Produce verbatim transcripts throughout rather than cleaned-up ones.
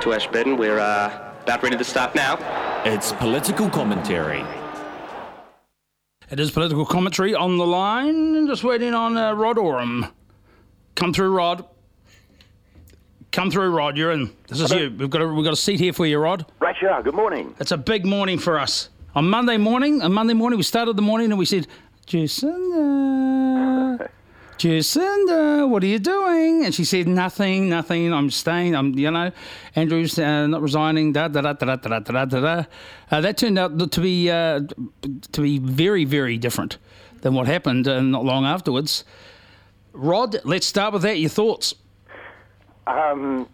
to Ashburton. We're uh, about ready to start now. It's political commentary. It is political commentary on the line. Just waiting on uh, Rod Oram. Come through, Rod. Come through, Rod. You're in. This is Hello. you. We've got a, we've got a seat here for you, Rod. Right, you are. Good morning. It's a big morning for us. On Monday morning, on Monday morning, we started the morning and we said, Jacinda, Jacinda, what are you doing? And she said, nothing, nothing. I'm staying. I'm, you know, Andrew's uh, not resigning. Da da da da da da da da da. Uh, that turned out to be uh, to be very, very different than what happened uh, not long afterwards. Rod, let's start with that. Your thoughts? Um,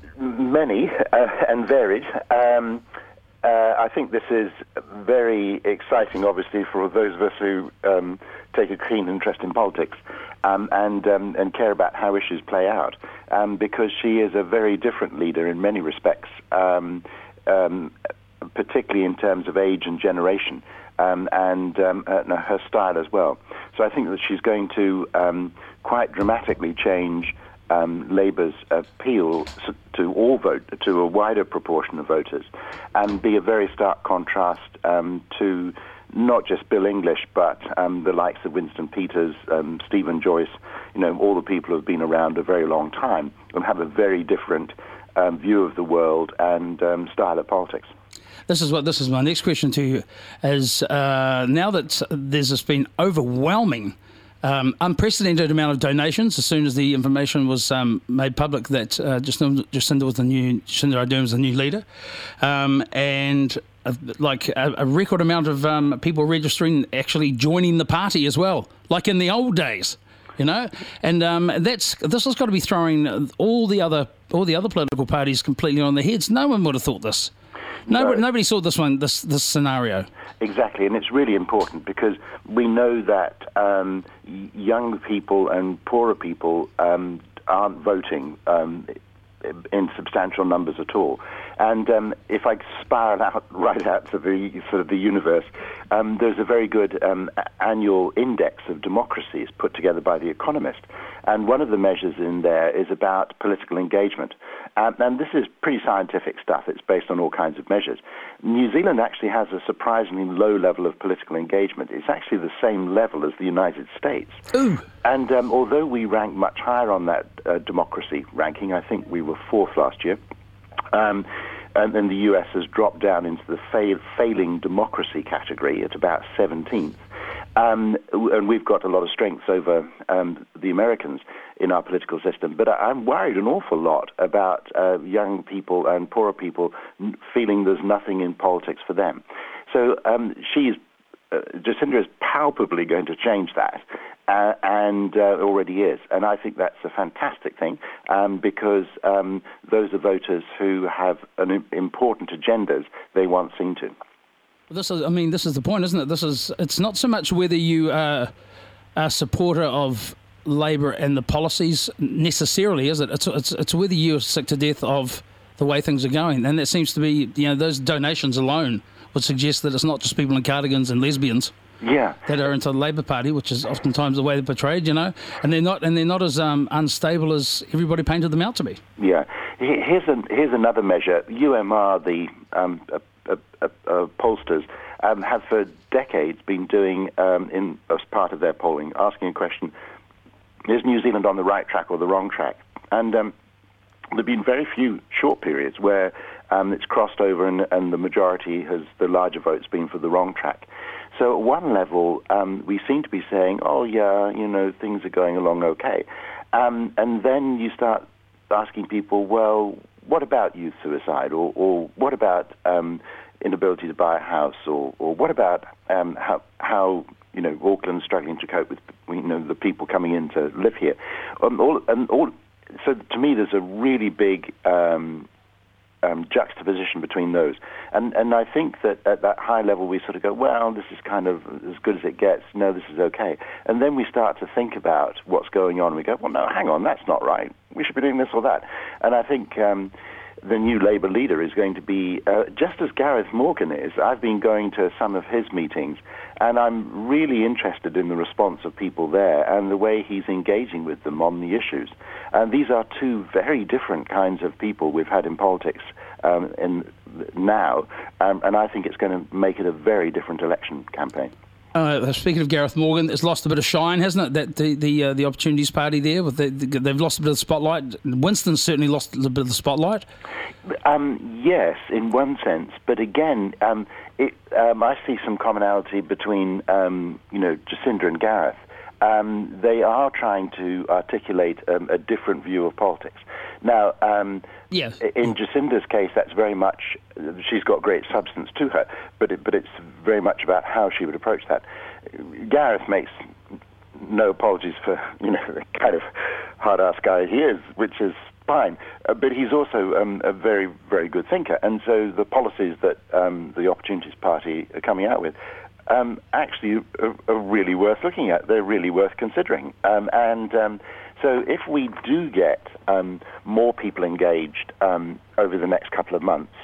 many uh, and varied. Um, uh, I think this is very exciting, obviously, for those of us who um, take a keen interest in politics um, and um, and care about how issues play out, um, because she is a very different leader in many respects, um, um, particularly in terms of age and generation, um, and um, uh, her style as well. So I think that she's going to um, quite dramatically change Um, Labour's appeal to all vote to a wider proportion of voters, and be a very stark contrast um, to not just Bill English, but um, the likes of Winston Peters, um, Stephen Joyce, you know, all the people who have been around a very long time and have a very different um, view of the world and um, style of politics. This is what this is my next question to you: is uh, now that there's just been overwhelming. Um, unprecedented amount of donations as soon as the information was um, made public that uh, Jacinda, Jacinda was the new Jacinda Ardern was the new leader, um, and uh, like a, a record amount of um, people registering, actually joining the party as well, like in the old days, you know. And um, that's this has got to be throwing all the other all the other political parties completely on their heads. No one would have thought this. Nobody, no. nobody saw this one, this this scenario. Exactly, and it's really important because we know that um, young people and poorer people um, aren't voting um, in substantial numbers at all. And um, if I spiral out right out to the sort of the universe, um, there's a very good um, annual index of democracies put together by The Economist, and one of the measures in there is about political engagement. Um, and this is pretty scientific stuff. It's based on all kinds of measures. New Zealand actually has a surprisingly low level of political engagement. It's actually the same level as the United States. Ooh. And um, although we rank much higher on that uh, democracy ranking, I think we were fourth last year, um, and then the U S has dropped down into the fail, failing democracy category at about seventeenth. Um, and we've got a lot of strengths over um, the Americans in our political system. But I'm worried an awful lot about uh, young people and poorer people feeling there's nothing in politics for them. So um, she's, uh, Jacinda is palpably going to change that, uh, and uh, already is. And I think that's a fantastic thing, um, because um, those are voters who have an important agendas they want seen to. This is, I mean, this is the point, isn't it? This is, it's not so much whether you are a supporter of Labour and the policies necessarily, is it? It's, it's, it's whether you're sick to death of the way things are going. And that seems to be, you know, those donations alone would suggest that it's not just people in cardigans and lesbians. Yeah. That are into the Labour Party, which is oftentimes the way they're portrayed, you know, and they're not, and they're not as um, unstable as everybody painted them out to be. Yeah. Here's a, here's another measure. U M R, the um, uh, uh, uh, uh, pollsters, um, have for decades been doing, um, in as part of their polling, asking a question: is New Zealand on the right track or the wrong track? And um, there've been very few short periods where um, it's crossed over, and, and the majority has, the larger votes, been for the wrong track. So at one level, um, we seem to be saying, oh, yeah, you know, things are going along okay. Um, and then you start asking people, well, what about youth suicide? Or, or what about um, inability to buy a house? Or, or what about um, how, how, you know, Auckland's struggling to cope with, you know, the people coming in to live here? Um, all, and all, so to me, there's a really big um, um, juxtaposition between those. And and I think that at that high level we sort of go, well, this is kind of as good as it gets. No, this is okay. And then we start to think about what's going on. And we go, well, no, hang on, that's not right. We should be doing this or that. And I think um, the new Labour leader is going to be, uh, just as Gareth Morgan is. I've been going to some of his meetings, and I'm really interested in the response of people there and the way he's engaging with them on the issues. And these are two very different kinds of people we've had in politics um, in now, um, and I think it's going to make it a very different election campaign. Uh, speaking of Gareth Morgan, it's lost a bit of shine, hasn't it? That the the, uh, the Opportunities Party there, with the, the, they've lost a bit of the spotlight. Winston's certainly lost a little bit of the spotlight. Um, yes, in one sense, but again, um, it, um, I see some commonality between um, you know Jacinda and Gareth. Um, they are trying to articulate um, a different view of politics. Now, um, yes. in Jacinda's case, that's very much, she's got great substance to her, but it, but it's very much about how she would approach that. Gareth makes no apologies for, you know, the kind of hard-ass guy he is, which is fine. Uh, but he's also um, a very, very good thinker. And so the policies that um, the Opportunities Party are coming out with Um, actually are, are really worth looking at. They're really worth considering. Um, and um, so if we do get um, more people engaged um, over the next couple of months,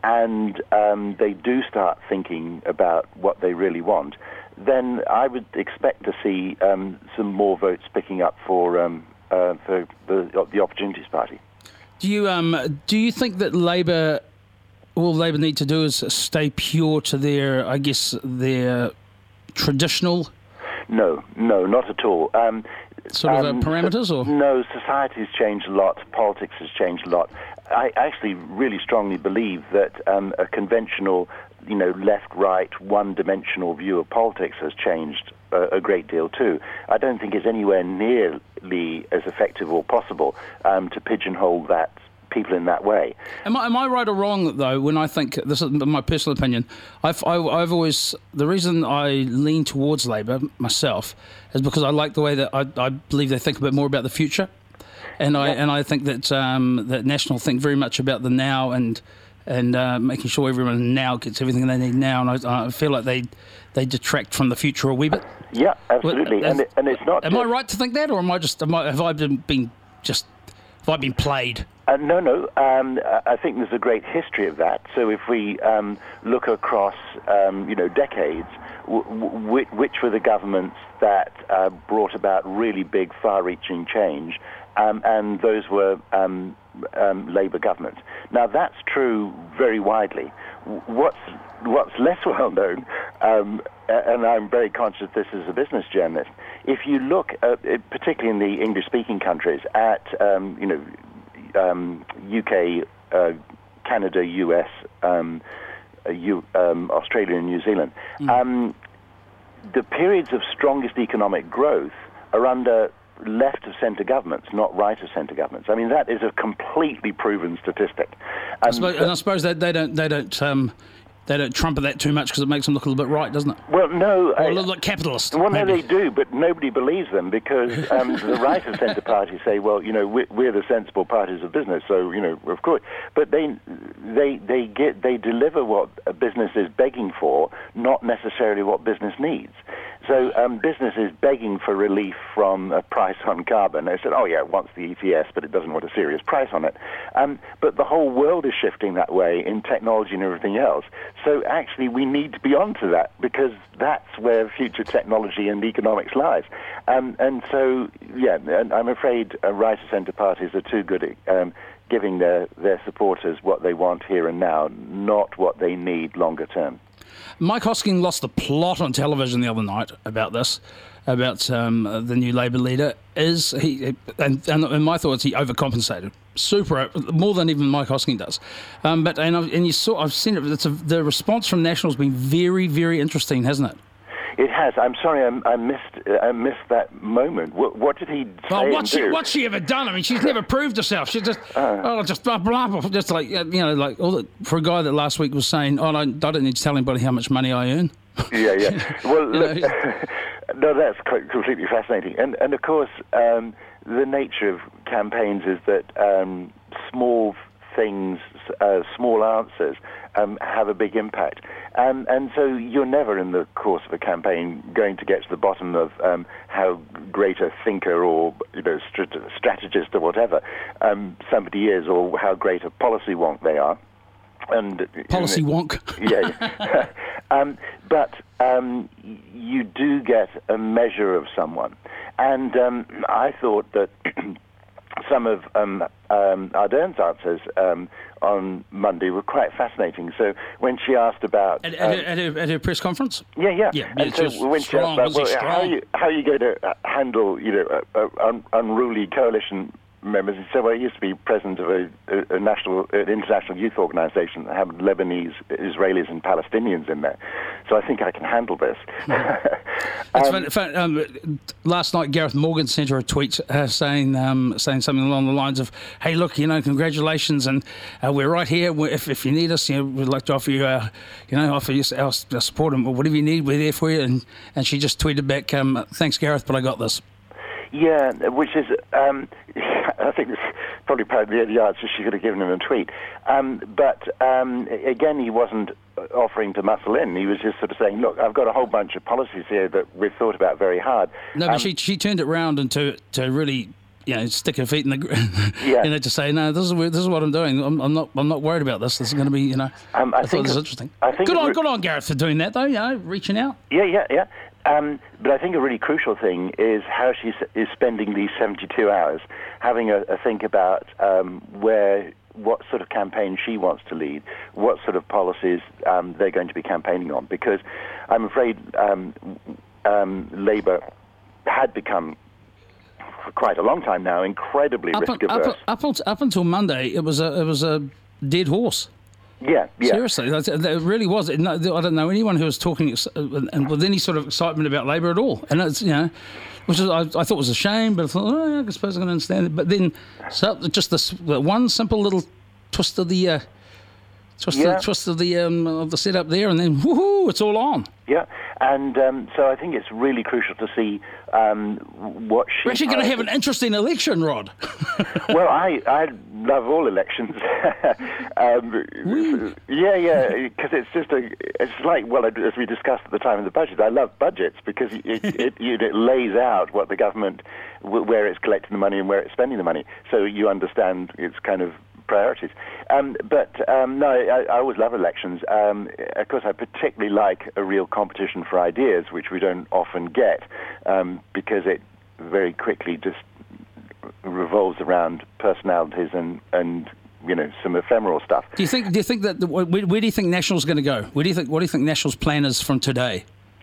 and um, they do start thinking about what they really want, then I would expect to see um, some more votes picking up for um, uh, for the, the Opportunities Party. Do you um do you think that Labour, all Labour need to do is stay pure to their, I guess, their traditional? No, no, not at all. Um, sort of um, uh, parameters, or no? Society's changed a lot. Politics has changed a lot. I actually really strongly believe that um, a conventional, you know, left-right, one-dimensional view of politics has changed a, a great deal too. I don't think it's anywhere nearly as effective or possible um, to pigeonhole that. People in that way. Am I, am I right or wrong, though, when I think, this is my personal opinion, I've, I, I've always, the reason I lean towards Labour myself is because I like the way that I, I believe they think a bit more about the future. And I yeah. and I think that um, that National think very much about the now and and uh, making sure everyone now gets everything they need now. And I, I feel like they they detract from the future a wee bit. Yeah, absolutely. Well, and, it, and it's not Am just, I right to think that, or am I just, am I, have I been, been just, have I been played? Uh, no, no. Um, I think there's a great history of that. So if we um, look across, um, you know, decades, w- w- which were the governments that uh, brought about really big, far-reaching change, um, and those were um, um, Labour governments. Now, that's true very widely. What's what's less well known, um, and I'm very conscious this as a business journalist, if you look, at, particularly in the English-speaking countries, at, um, you know, Um, U K, uh, Canada, U S, um, uh, U, um, Australia and New Zealand. Mm. Um, the periods of strongest economic growth are under left-of-centre governments, not right-of-centre governments. I mean, that is a completely proven statistic. Um, I suppose, and I suppose that they don't, they don't, um, they don't trumpet that too much because it makes them look a little bit right, doesn't it? Well, no. Or a little bit capitalist. Well, maybe. no, they do, but nobody believes them because um, the right-of-centre parties say, well, you know, we're, we're the sensible parties of business, so, you know, of course. But they, they, they get, they deliver what a business is begging for, not necessarily what business needs. So um, business is begging for relief from a price on carbon. They said, oh, yeah, it wants the E T S, but it doesn't want a serious price on it. Um, but the whole world is shifting that way in technology and everything else. So actually we need to be onto that because that's where future technology and economics lies. Um, and so, yeah, and I'm afraid uh, right-of-centre parties are too good at um, giving their, their supporters what they want here and now, not what they need longer term. Mike Hosking lost the plot on television the other night about this, about um, the new Labour leader. Is he? And, and in my thoughts, he overcompensated, super more than even Mike Hosking does. Um, but and I've, and you saw, I've seen it. It's a, the response from National's been very, very interesting, hasn't it? It has. I'm sorry, I, I missed. I missed that moment. What, what did he say? Well, what's and she? do? What's she ever done? I mean, she's never proved herself. She's just, uh, oh, just blah blah blah. Just like you know, like all the, for a guy that last week was saying, oh, I don't, I don't need to tell anybody how much money I earn. Yeah, yeah. Well, look, no, that's quite completely fascinating. And and of course, um, the nature of campaigns is that um, small things, uh, small answers, um, have a big impact. Um, and so you're never in the course of a campaign going to get to the bottom of um, how great a thinker or you know strat- strategist or whatever um, somebody is, or how great a policy wonk they are. And policy wonk. Yeah. um, but um, you do get a measure of someone. And um, I thought that some of um, um, Ardern's answers um, on Monday were quite fascinating. So when she asked about... At, um, at, at, her, at her press conference? Yeah, yeah. yeah and yeah, so when strong, she asked about, well, how, are you, how are you going to handle, you know, a, a un, unruly coalition members? He said, well, he used to be president of a, a, a national, an international youth organization that had Lebanese, Israelis, and Palestinians in there. So I think I can handle this. It's um, fun, fun, um, last night, Gareth Morgan sent her a tweet uh, saying um, saying something along the lines of, "Hey, look, you know, congratulations, and uh, we're right here. We're, if if you need us, you know, we'd like to offer you, uh, you know, offer you our, our support and whatever you need, we're there for you." And and she just tweeted back, um, "Thanks, Gareth, but I got this." Yeah, which is, um, I think it's probably part of the, the answer she could have given him a tweet. Um, but um, again, he wasn't offering to muscle in. He was just sort of saying, look, I've got a whole bunch of policies here that we've thought about very hard. No, but um, she she turned it round and to, to really, you know, stick her feet in the ground, yeah. you know, to say, no, this is this is what I'm doing. I'm, I'm not I'm not worried about this. This is going to be, you know, um, I, I thought this was it, interesting. I think good on, re- good on Gareth for doing that, though, you know, reaching out. Yeah, yeah, yeah. Um, but I think a really crucial thing is how she is spending these seventy-two hours, having a, a think about um, where, what sort of campaign she wants to lead, what sort of policies um, they're going to be campaigning on. Because I'm afraid um, um, Labour had become, for quite a long time now, incredibly Up, risk up, averse. up, up, up until Monday, it was a it was a dead horse. Yeah, yeah. Seriously, that, that really was. No, I don't know anyone who was talking ex- and with any sort of excitement about Labour at all. And it's, you know, which is, I, I thought was a shame, but I thought, oh, I suppose I can understand it. But then, so just this one simple little twist of the uh, twist, yeah. of, twist of the um, of the setup there, and then woohoo, it's all on. Yeah, and um, so I think it's really crucial to see um, what she... We're actually going to have an interesting election, Rod. Well, I, I love all elections. um, yeah, yeah, because it's just a... It's like, well, as we discussed at the time of the budget, I love budgets because it, it, it, it lays out what the government, where it's collecting the money and where it's spending the money. So you understand its kind of priorities. Um, but um, no, I, I always love elections. Um, of course, I particularly like a real competition for ideas, which we don't often get, um, because it very quickly just revolves around personalities and, and you know, some ephemeral stuff. Do you think? Do you think that? The, where, where do you think National's going to go? Where do you think? What do you think National's plan is from today?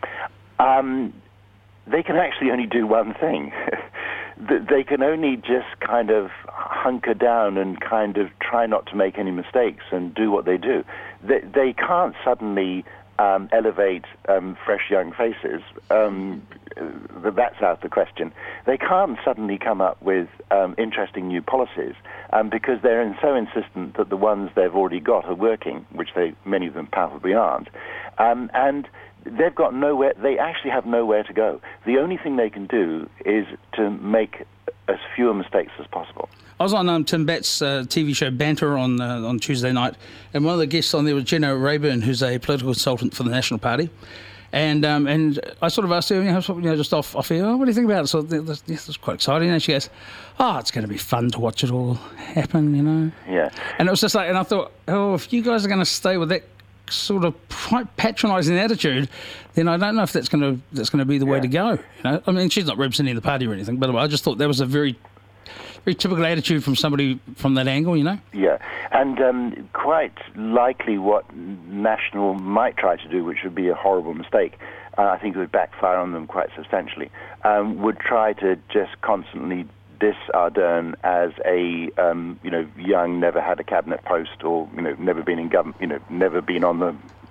Um, they can actually only do one thing. They can only just kind of hunker down and kind of try not to make any mistakes and do what they do. They, they can't suddenly um, elevate um, fresh young faces. Um, that's out of the question. They can't suddenly come up with um, interesting new policies um, because they're so insistent that the ones they've already got are working, which they many of them palpably aren't. Um, and they've got nowhere, they actually have nowhere to go. The only thing they can do is to make as fewer mistakes as possible. I was on um, Tim Batt's uh, T V show Banter on uh, on Tuesday night, and one of the guests on there was Jenna Rayburn, who's a political consultant for the National Party. And um, and I sort of asked her, you know, you know just off, off here, oh, what do you think about it? So this, this is quite exciting. And she goes, oh, it's going to be fun to watch it all happen, you know. Yeah. And it was just like, and I thought, oh, if you guys are going to stay with that sort of quite patronising attitude, then I don't know if that's going to that's going to be the way yeah. to go. You know, I mean, she's not representing the party or anything, but I just thought that was a very, very typical attitude from somebody from that angle. You know. Yeah, and um, quite likely what National might try to do, which would be a horrible mistake, uh, I think it would backfire on them quite substantially. Um, would try to just constantly diss Ardern as a um, you know young, never had a cabinet post, or you know never been in government, you know never been on the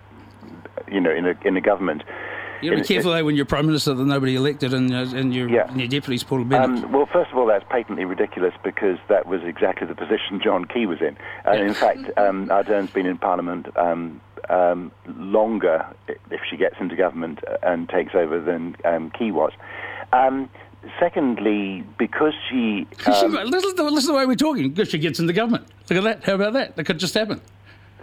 you know in a in a government. You got to be careful though when you're Prime Minister that nobody elected and, uh, and, your, yeah. and your deputy's Paul Bennett. Um, well, first of all, that's patently ridiculous because that was exactly the position John Key was in. And yeah. in fact, um, Ardern's been in Parliament um, um, longer if she gets into government and takes over than um, Key was. Um, Secondly, because she... Um, listen, to, listen to the way we're talking. Because she gets into government. Look at that. How about that? That could just happen.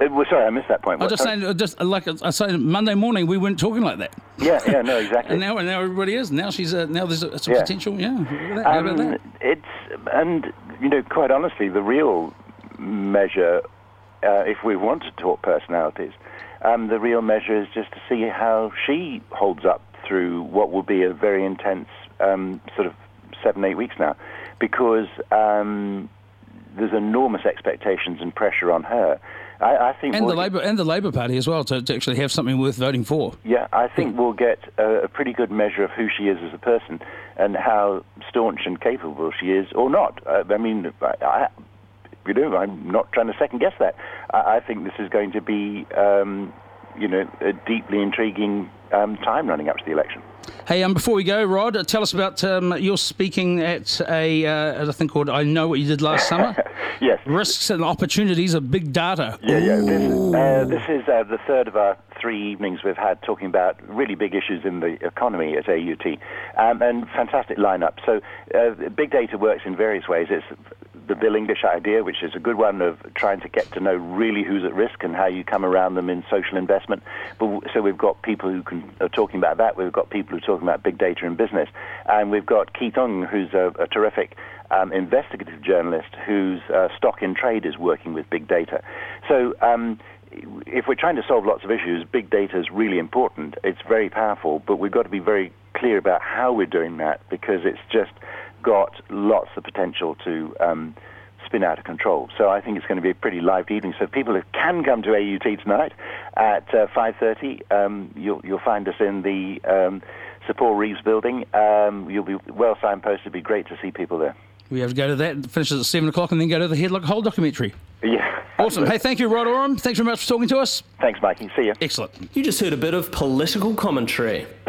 Uh, well, sorry, I missed that point. I What- was just saying, uh, just like I say, Monday morning we weren't talking like that, Yeah, yeah, no, exactly. and now and now everybody is. Now she's uh, now there's a, some Yeah. potential. Yeah, look at that. How about Um, that? it's and you know, quite honestly, the real measure, uh, if we want to talk personalities, um, the real measure is just to see how she holds up through what will be a very intense um, sort of seven, eight weeks now, because um, there's enormous expectations and pressure on her. I, I think And we'll the Labor and the Labor Party as well to, to actually have something worth voting for. Yeah, I think we'll get a, a pretty good measure of who she is as a person and how staunch and capable she is, or not. Uh, I mean, I, I, you know, I'm not trying to second guess that. I, I think this is going to be, um, you know, a deeply intriguing um, time running up to the election. Hey, um, before we go, Rod, uh, tell us about um, you're speaking at a, uh, at a thing called I Know What You Did Last Summer. Yes. Risks and opportunities of big data. Yeah, yeah. This, uh, this is uh, the third of our three evenings we've had talking about really big issues in the economy at A U T, um, and fantastic lineup. So, uh, big data works in various ways. It's the Bill English idea, which is a good one of trying to get to know really who's at risk and how you come around them in social investment. But so we've got people who can are talking about that. We've got people who are talking about big data in business, and we've got Keith Ung, who's a, a terrific Um, investigative journalist whose uh, stock in trade is working with big data. So um, if we're trying to solve lots of issues, big data is really important. It's very powerful, but we've got to be very clear about how we're doing that, because it's just got lots of potential to um, spin out of control. So I think it's going to be a pretty lively evening. So people who can come to A U T tonight at uh, five thirty, um, you'll, you'll find us in the um, Sir Paul Reeves building. Um, you'll be well signposted. It'd be great to see people there. We have to go to that, finishes at seven o'clock, and then go to the Headlock Hole documentary. Yeah. Awesome. Hey, thank you, Rod Oram. Thanks very much for talking to us. Thanks, Mikey. See you. Excellent. You just heard a bit of political commentary.